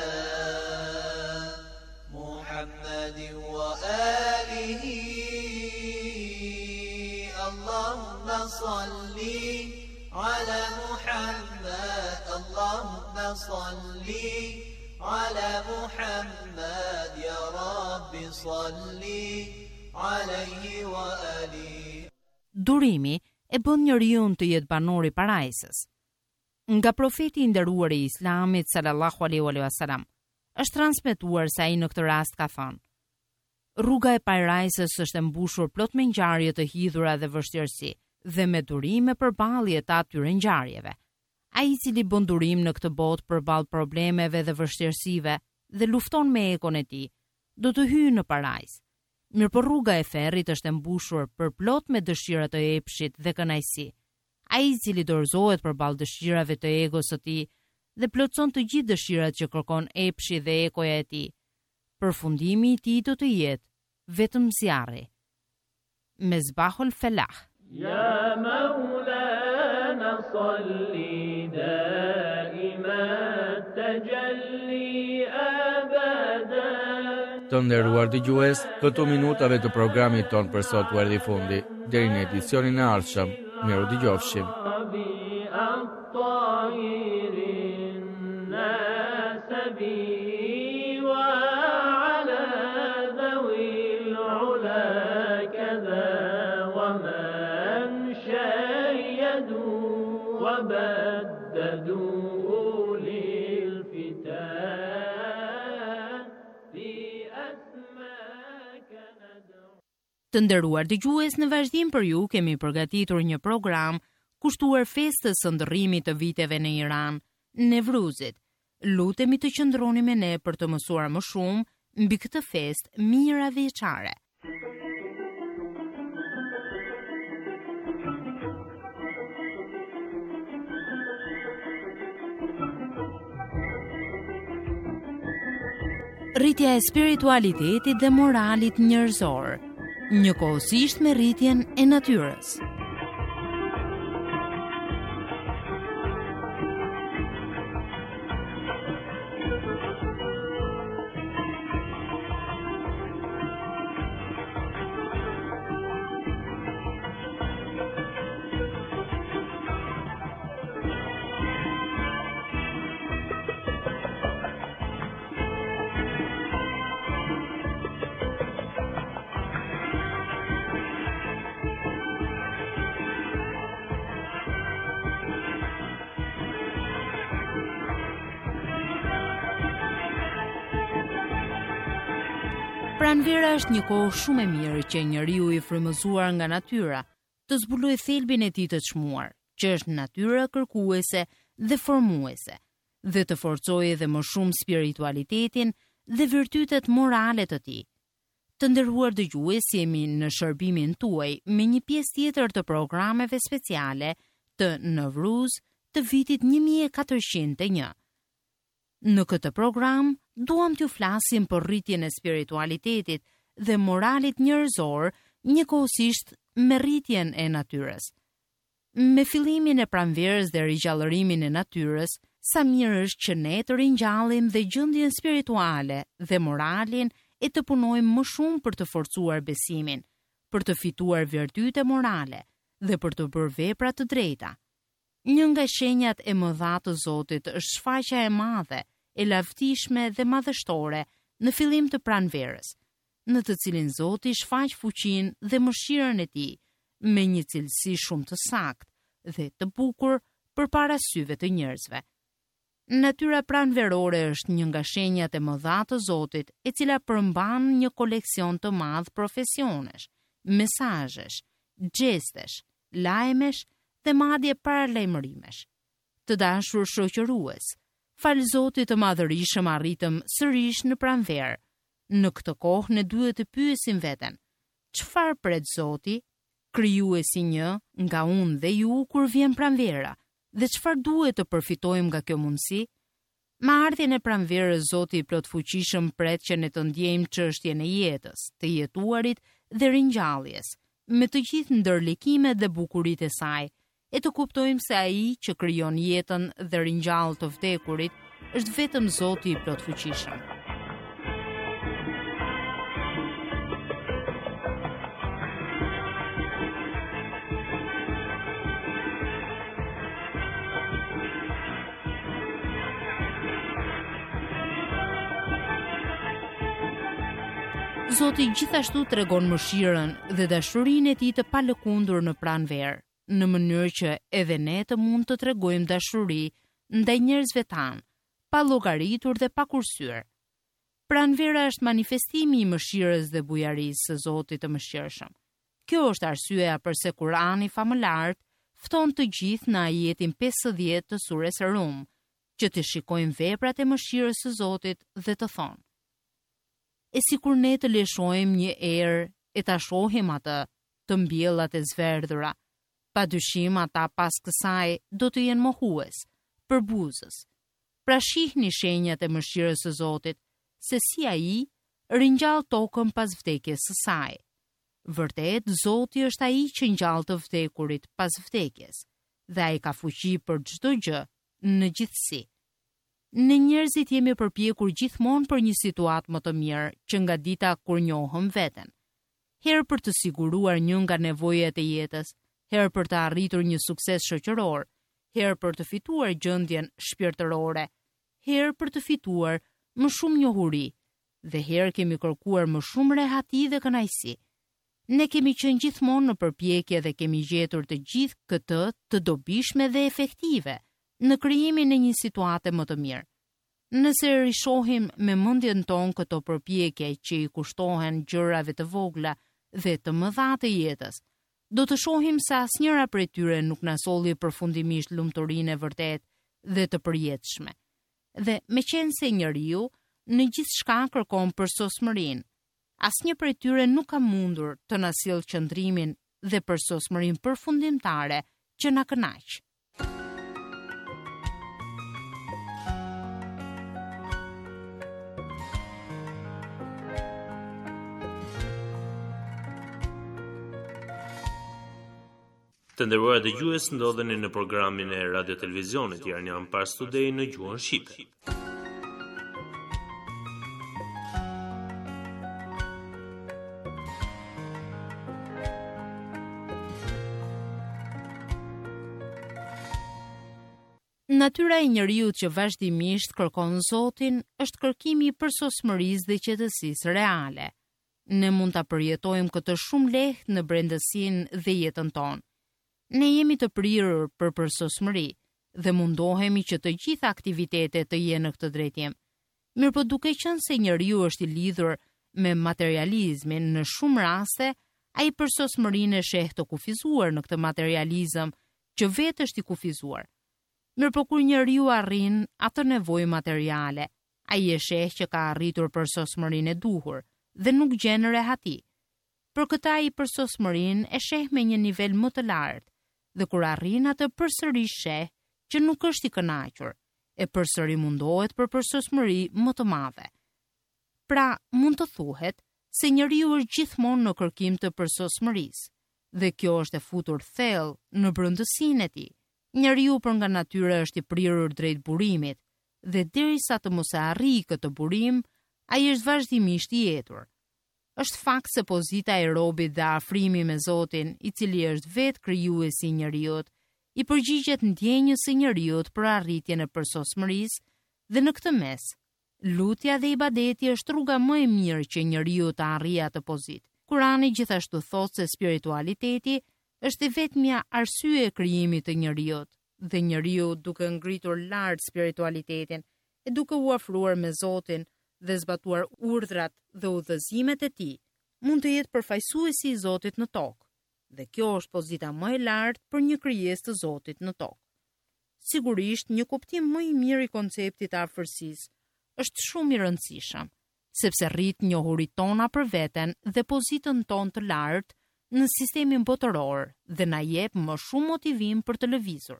Muhammad wa alihi. Allahumma salli ala Muhammad. Allahumma salli ala Muhammad. Ya Rabbi salli alayhi wa alihi. Durimi e bën njeriu të jetë banor i parajsës. Nga profeti i nderuar i Islamit sallallahu alaihi wasallam është transmetuar se ai në këtë rast ka thënë: Rruga e parajsës është e mbushur plot me ngjarje të hidhura dhe vështirësi, dhe me durime përballje të atyre ngjarjeve. Ai i cili bën durim në këtë botë përballë problemeve dhe vështirësive dhe lufton me ekon e tij, do të hyjë në parajsë. Mirë, por rruga e ferrit është e mbushur për plot me dëshira të epshit dhe kënaqësi. Ai i cili dorëzohet përballë dëshirave të egos së tij dhe plotson të gjithë dëshirat që kërkon epshi dhe ekoja e tij, përfundimi i tij do të jetë vetëm zjarri. Mezbahul Felah. Ya Maulana salli daiman tajalli abadan. Të nderuar dëgjues, këto minutave të programit ton për sot u erdhi fundi. Deri në edicionin e ardhshëm, miru dëgjofshim. Të nderuar dëgjues, në vazhdim për ju kemi përgatitur një program kushtuar festës së ndërrimit të viteve në Iran, Nevruzit. Lutemi të qëndroni me ne për të mësuar më shumë mbi këtë festë mira vjeçare. Rritja e spiritualitetit dhe moralit njerëzor, njëkohësisht me rritjen e natyrës. Pranvera është një kohë shumë e mirë që njeriu i frymëzuar nga natyra të zbulojë thelbin e tij të çmuar, që është natyra kërkuese dhe formuese, dhe të forcojë edhe më shumë spiritualitetin dhe virtytet morale të tij. Të nderuar dëgjues, jemi në shërbimin tuaj me një pjesë tjetër të programeve speciale të Novruz të vitit një mijë e katërqind e një. Në këtë program, duam t'ju flasim për rritjen e spiritualitetit dhe moralit njerëzor, njëkohësisht me rritjen e natyrës. Me fillimin e pranverës dhe rigjallërimin e natyrës, sa mirë është që ne të ringjallim dhe gjendjen spirituale dhe moralin e të punojmë më shumë për të forcuar besimin, për të fituar virtyte morale dhe për të bërë vepra të drejta. Një nga shenjat e mëdha të Zotit është shfaqja e madhe, e lavdishme dhe madhështore në fillim të pranverës, në të cilin Zoti shfaq fuqinë dhe mëshirën e tij me një cilësi shumë të saktë dhe të bukur përpara syve të njerëzve. Natyra pranverore është një nga shenjat e mëdha të Zotit, e cila përmban një koleksion të madh profesionesh, mesazhesh, gjestesh, lajmesh dhe madje paralajmërimesh. Të dashur shoqërues, fal Zotit të madhërisëm arritëm sërish në pranverë. Në këtë kohë ne duhet të pyesim veten: çfarë pret Zoti, krijuesi një nga unë dhe ju kur vjen pranvera, dhe çfarë duhet të përfitojmë nga kjo mundësi? Me ardhjen e pranverës, Zoti i plot fuqishëm pret që ne të ndjejmë çështjen e jetës, të jetuarit dhe ringjalljes, me të gjithë ndërlikimet dhe bukuritë e saj, e të kuptojmë se ai që krijon jetën dhe ringjall të vdekurit është vetëm Zoti i plot fuqishëm. Zoti gjithashtu tregon mëshirën dhe dashurinë e tij të palëkundur në pranverë, në mënyrë që edhe ne të mund të tregojmë dashuri ndaj njerëzve tanë, pa llogaritur dhe pa kursyer. Pranvera është manifestimi i mëshirës dhe bujarisë së Zotit të mëshirshëm. Kjo është arsyeja pse Kurani famëlart fton të gjithë në ajetin pesëdhjetë të sures Rum, që të shikojmë veprat e mëshirës së Zotit dhe të thonë: E si kur ne të leshojmë një erë e ta shohim atë të mbjellat e zverdhura, pa dyshim ata pas kësaj do të jenë mohues, përbuzës. Pra shihni shenjat e mëshirës së Zotit, se si ai ringjall tokën pas vdekjes së saj. Vërtet, Zoti është ai që ngjall të vdekurit pas vdekjes, dhe ai ka fuqi për çdo gjë në gjithësi. Ne njerëzit jemi përpjekur gjithmonë për një situatë më të mirë që nga dita kur njohëm veten. Herë për të siguruar një nga nevojat e jetës, herë për të arritur një sukses shoqëror, herë për të fituar gjendjen shpirtërore, herë për të fituar më shumë njohuri, dhe herë kemi kërkuar më shumë rehati dhe kënaqësi. Ne kemi qenë gjithmonë në përpjekje dhe kemi gjetur të gjithë këtë të dobishme dhe efektive në krijimin e një situate më të mirë. Nëse rishohim me mendjen tonë këto përpjekje që i kushtohen gjërave të vogla dhe të mëdha të jetës, do të shohim se asnjëra prej tyre nuk na solli përfundimisht lumturinë e vërtet dhe të përjetshme. Dhe meqense njeriu në gjithçka kërkon përsosmërinë, asnjë prej tyre nuk ka mundur të na sjellë qëndrimin dhe përsosmërinë përfundimtare që na kënaq. Të nderuar dëgjues, ndodheni në programin e Radio Televizionit Iranian Pars Today në gjuhën shqipe. Natyra e njeriut që vazhdimisht kërkon Zotin është kërkimi i përsosmërisë dhe qetësisë reale. Ne mund ta përjetojmë këtë shumë lehtë në brendësinë dhe jetën tonë. Ne jemi të prirur për përsosmëri dhe mundohemi që të gjitha aktivitetet të jenë në këtë drejtim. Mirëpo duke qenë se njeriu është i lidhur me materializmin në shumë raste, ai përsosmërinë e sheh të kufizuar në këtë materializëm që vetë është i kufizuar. Mirëpo kur njeriu arrin atë nevojë materiale, ai e sheh që ka arritur përsosmërinë e duhur dhe nuk gjen rehati. Për këtë ai përsosmërinë e sheh me një nivel më të lartë dhe kur arrin atë përsëri sheh që nuk është i kënaqur, e përsëri mundohet për përsosmëri më të madhe. Pra, mund të thuhet se njeriu është gjithmonë në kërkim të përsosmërisë, dhe kjo është e futur thellë në brendësinë e tij. Njeriu për nga natyra është i prirur drejt burimit, dhe derisa të mos e arrijë këtë burim, ai është vazhdimisht i etur. Është fakt se pozita e robit dhe afrimi me Zotin, i cili është vetë krijuesi i njeriut, i përgjigjet ndjenjës së njeriut për arritjen e përsosmërisë, dhe në këtë mes, lutja dhe ibadeti është rruga më e mirë që njeriu të arrijë atë pozitë. Kurani gjithashtu thotë se spiritualiteti është e vetmja arsye e krijimit të njeriut, dhe njeriu duke ngritur lart spiritualitetin e duke u afruar me Zotin dhe zbatuar urdhrat dhe udhëzimet e tij, mund të jetë përfaqësuesi i Zotit në tokë. Dhe kjo është pozita më e lartë për një krijesë të Zotit në tokë. Sigurisht, një kuptim më i mirë i konceptit të afërsisë është shumë i rëndësishëm, sepse rrit njohurit tona për veten dhe pozitën tonë të lartë në sistemin botëror dhe na jep më shumë motivim për të lëvizur.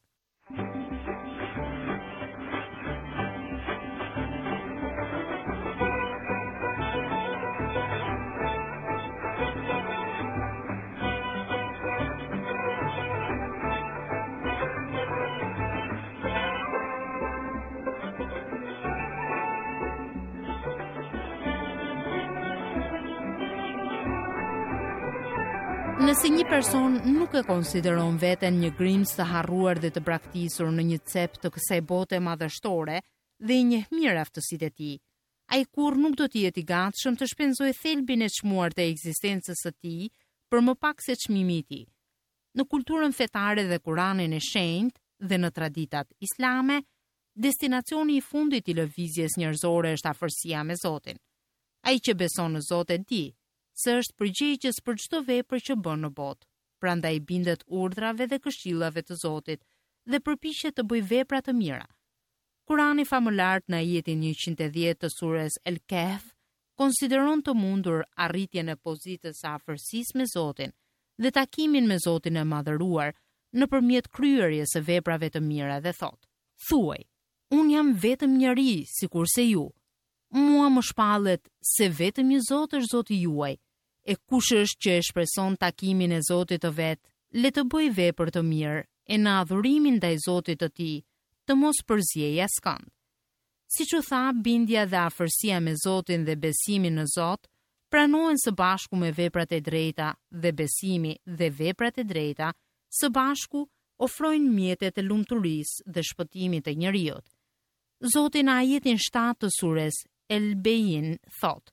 Nëse një person nuk e konsideron veten një grimës të harruar dhe të braktisur në një cep të kësaj bote madhështore dhe i njeh mirë aftësitë e tij, ai kur nuk do të jetë i gatshëm të shpenzojë thelbin e çmuar të ekzistencës së tij për më pak se çmimi i tij. Në kulturën fetare dhe Kuranin e shenjtë dhe në traditat islame, destinacioni i fundit i lëvizjes njerëzore është afërsia me Zotin. Ai që beson në Zot e di se është përgjegjës për çdo vepër që bën në botë. Prandaj bindet urdhrave dhe këshillave të Zotit dhe përpiqet të bëjë vepra të mira. Kurani famëlar në ajetin njëqind e dhjetë të surës El-Kahf konsideron të mundur arritjen e pozitës së afërsisë me Zotin dhe takimin me Zotin e madhëruar nëpërmjet kryerjes së veprave të mira dhe thot: Thuaj, un jam vetëm njeri sikurse ju. Mua më shpallet se vetëm një Zot është Zoti juaj. E kush është që e shpreson takimin e Zotit të vet, le të bëj vepër të mirë, e në adhurimin ndaj Zotit të tij, të mos përziejë askënd. Siç u tha, bindja dhe afërsia me Zotin dhe besimi në Zot pranohen së bashku me veprat e drejta dhe besimi dhe veprat e drejta së bashku ofrojnë mjetet e lumturisë dhe shpëtimit të njerëzit. Zoti në ajetin shtatë të surës El-Beyin thot: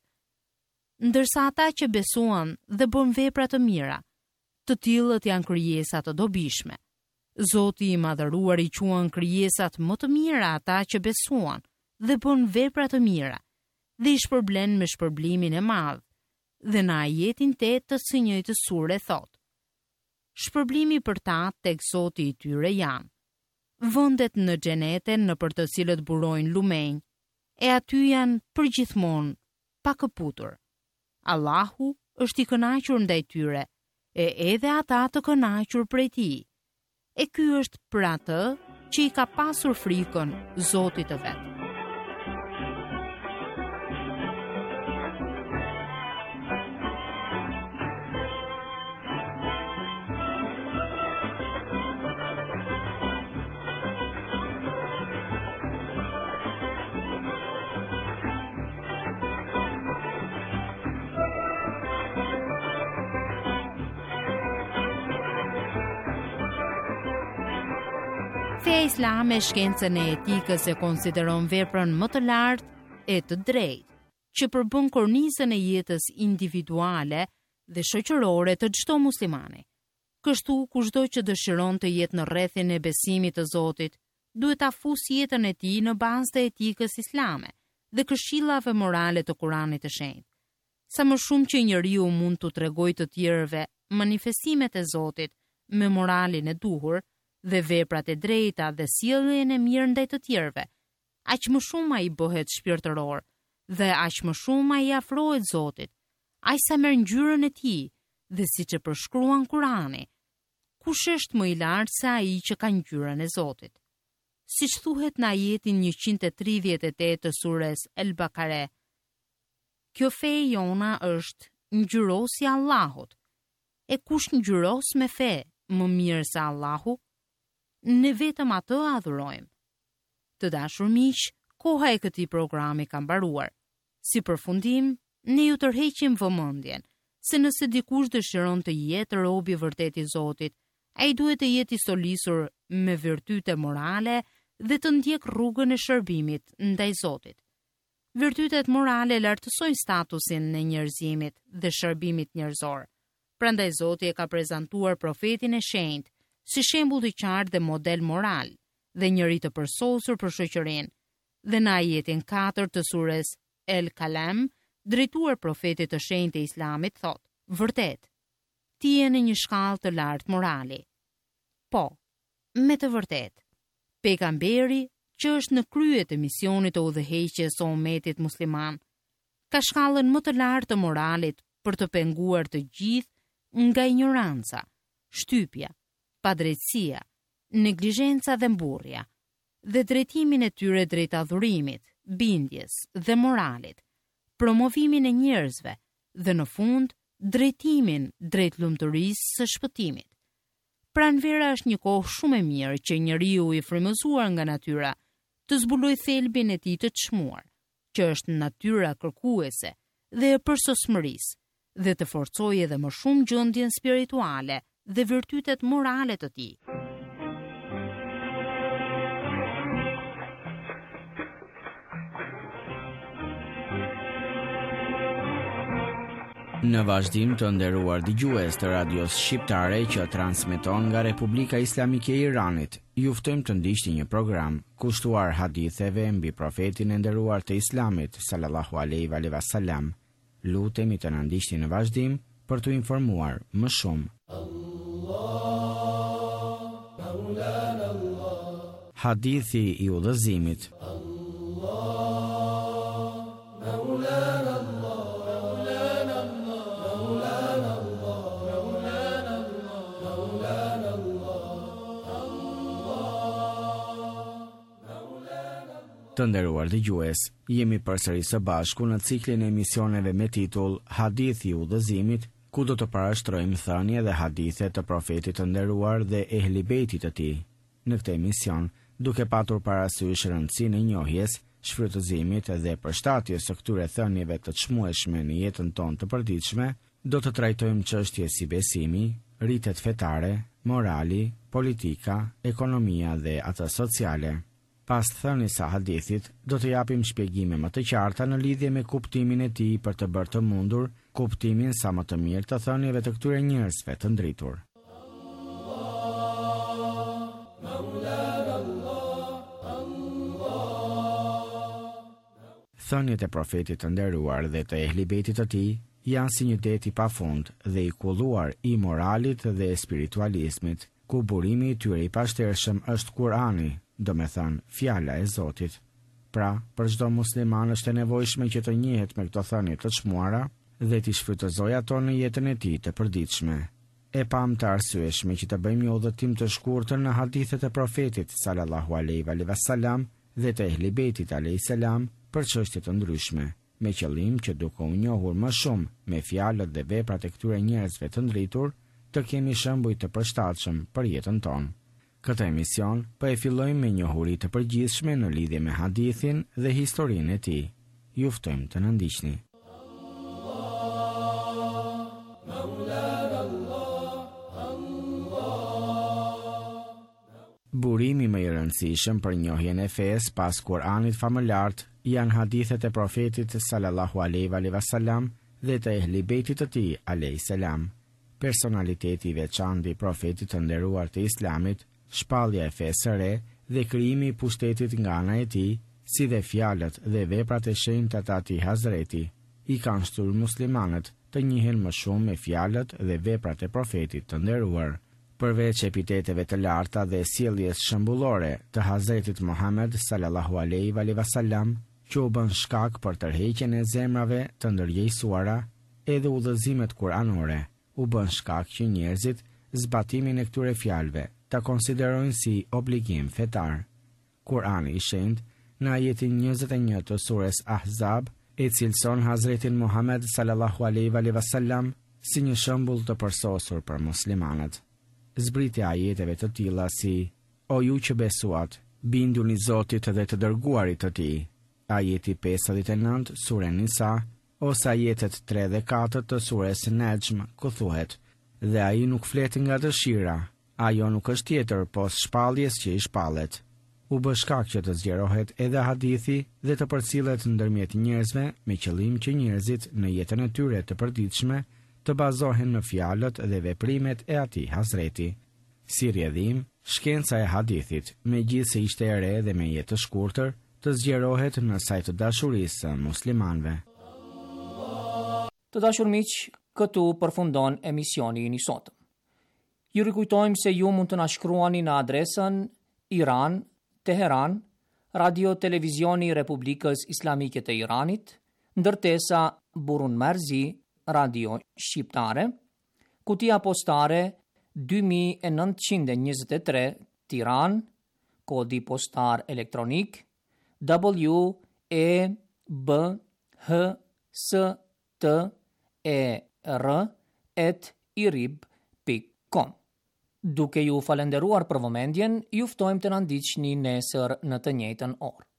Ndërsa ata që besuan dhe bën vepra të mira, të tillët janë krijesa të dobishme. Zoti i madhëruar i quan krijesat më të mira ata që besuan dhe bën vepra të mira, dhe i shpërblen me shpërblimin e madh. Dhe në ajetin tetë të së njëjtës sure thot: Shpërblimi për ta tek Zoti i tyre janë vendet në xheneten në për të cilët burojnë lumenj, e aty janë përgjithmonë pa këputur. Allahu është i kënaqur ndaj tyre, e edhe ata të kënaqur prej tij. E ky është për atë që i ka pasur frikën Zotit të vet. Feja islame shkencën e etikës e konsideron veprën më të lartë e të drejtë, që përbën kornizën e jetës individuale dhe shoqërore të çdo muslimani. Kështu, kushdo që dëshiron të jetë në rrethin e besimit të Zotit, duhet ta fusë jetën e tij në bazë të etikës islame dhe këshillave morale të Kuranit të Shenjtë. Sa më shumë që njeriu mund të tregojë të tjerëve manifestimet e Zotit me moralin e duhur dhe veprat e drejta dhe sjelljen e mirë ndaj të tjerëve, aq më shumë ai bëhet shpirtëror dhe aq më shumë ai afrohet Zotit, aq sa merr ngjyrën e tij dhe siç e përshkruan Kurani, kush është më i lartë se ai që ka ngjyrën e Zotit. Siç thuhet në ajetin njëqind e tridhjetë e tetë të sures El Bakare, kjo fe jona është ngjyrosja e Allahut. E kush ngjyros me fe më mirë se Allahu, ne vetëm atë adhurojmë. Të dashur miq, koha e këtij programi ka mbaruar. Si përfundim, ne ju tërheqim vëmendjen se nëse dikush dëshiron të jetë rob i vërtet i Zotit, ai duhet të jetë i solisur me virtyte morale dhe të ndjek rrugën e shërbimit ndaj Zotit. Virtytet morale lartësojnë statusin në njerëzimit dhe shërbimit njerëzor. Prandaj Zoti e ka prezantuar profetin e shenjtë si shembull i qartë dhe model moral dhe njëri të përsosur për shoqërinë. Dhe në ajetin katër të sures El Kalam, drejtuar profetit të shenjtë të Islamit, thotë: "Vërtet, ti je në një shkallë të lartë morali." Po, me të vërtetë, pejgamberi që është në krye të misionit të udhëheqjes së ummetit musliman, ka shkallën më të lartë të moralit për të penguar të gjithë nga ignoranca, shtypja, padrejtësia, neglizhenca dhe mburrja, dhe drejtimin e tyre drejt adhurimit, bindjes dhe moralit, promovimin e njerëzve dhe në fund drejtimin drejt lumturisë së shpëtimit. Pranvera është një kohë shumë e mirë që njeriu i frymëzuar nga natyra të zbulojë thelbin e tij të çmuar, që është natyra kërkuese dhe e përsosmërisë, dhe të forcojë edhe më shumë gjendjen spirituale dhe virtytet morale të tij. Në vazhdim të nderuar dëgjues të radios shqiptare që transmeton nga Republika Islamike e Iranit, ju ftojmë të ndiqni një program kushtuar haditheve mbi profetin e nderuar të Islamit sallallahu alaihi wa sallam. Lutemi të na ndiqni në vazhdim për të informuar më shumë. Allah, Maulana Allah. Hadithi i udhëzimit. Allah, Maulana Allah. Të nderuar dëgjues, jemi përsëri së bashku në ciklin e emisioneve me titull Hadithi i udhëzimit, ku do të parashtrojmë thënie dhe hadithe të profetit të nderuar dhe ehli bejtit të tij. Në këtë emision, duke patur parasysh rëndësinë e njohjes, shfrytëzimit dhe përshtatjes së këtyre thënieve të çmueshme në jetën tonë të përditshme, do të trajtojmë çështje si besimi, rritet fetare, morali, politika, ekonomia dhe ato sociale. Pas thënies së hadithit, do të japim shpjegime më të qarta në lidhje me kuptimin e tij për të bërë të mundur kuptimin sa më të mirë të thënieve të këtyre njerëzve të ndritur. Thëniet e profetit të nderuar dhe të ehli bejtit të tij janë si një det i pafund dhe i kulluar i moralit dhe spiritualizmit, ku burimi i tyre i pashtershëm është Kurani, do me thënë fjala e Zotit. Pra, për çdo musliman është e nevojshme që të njihet me këto thënie të çmuara dhe t'i shfrytëzojë ato në jetën e tij të përditshme. E pam të arsyeshme që të bëjmë një udhëtim të shkurtër në hadithet e profetit sallallahu alaihi wa sallam dhe të ehli bejtit alaihi salam për çështje të ndryshme, me qëllim që duke u njohur më shumë me fjalët dhe veprat e këtyre njerëzve të ndritur, të kemi shembuj të përshtatshëm për jetën tonë. Këtë emision po e fillojmë me njohuri të përgjithshme në lidhje me hadithin dhe historinë e tij. Ju ftojmë të na ndiqni. Burimi më i rëndësishëm për njohjen e fesë pas Kuranit famëlart janë hadithet e profetit sallallahu alaihi wa sallam dhe të ehli bejtit të tij alaihi salam. Personaliteti i veçantë i profetit të nderuar të Islamit, shpallja e fesë së re dhe krijimi i pushtetit nga ana e tij, si dhe fjalët dhe veprat e shenjta të atij Hazreti, i kanë shtyr muslimanët të njihen më shumë me fjalët dhe veprat e profetit të nderuar. Përveç epiteteve të larta dhe sjelljes shembullore të Hazretit Muhammed sallallahu alaihi wasallam, që u bën shkak për tërheqjen e zemrave të ndërgjegjësuara, edhe udhëzimet kuranore u bën shkak që njerëzit zbatimin e këtyre fjalëve ta konsiderojnë si obligim fetar. Kurani i shenjtë në ajetin njëzet e një të sures Ahzab e cilëson Hazretin Muhammed sallallahu alaihi wasallam si një shembull të përsosur për muslimanët. Zbritja ajeteve të tilla si: O ju që besuat, binduni Zotit dhe të dërguarit të tij. Ajeti pesëdhjetë e nëntë sure Nisa, ose ajetet tre dhe katër të sures Najm, ku thuhet: Dhe ai nuk flet nga dëshira, ajo nuk është tjetër pos shpalljes që i shpallet. U bë shkak që të zgjerohet edhe hadithi dhe të përcillet ndërmjet njerëzve me qëllim që njerëzit në jetën e tyre të përditshme të bazohen në fjalët dhe veprimet e atij Hazreti. Si rrjedhim, shkenca e hadithit, megjithse ishte e re dhe me jetë të shkurtër, të zgjerohet në sajt të dashurisë së muslimanëve. Të dashur miq, këtu përfundon emisioni i sotëm. Ju rikujtojmë se ju mund të na shkruani në adresën Iran Teheran, Radio Televizioni i Republikës Islamike të Iranit, ndërtesa Burun Marzi, Radio Shqiptare, kutia postare dy mijë e nëntëqind e njëzet e tre, Tiranë, kodi postar elektronik W E B H S T E R at irib pikë com. Duke ju falenderuar për vëmendjen, ju ftojmë të na ndiqni nesër në të njëjtën orë.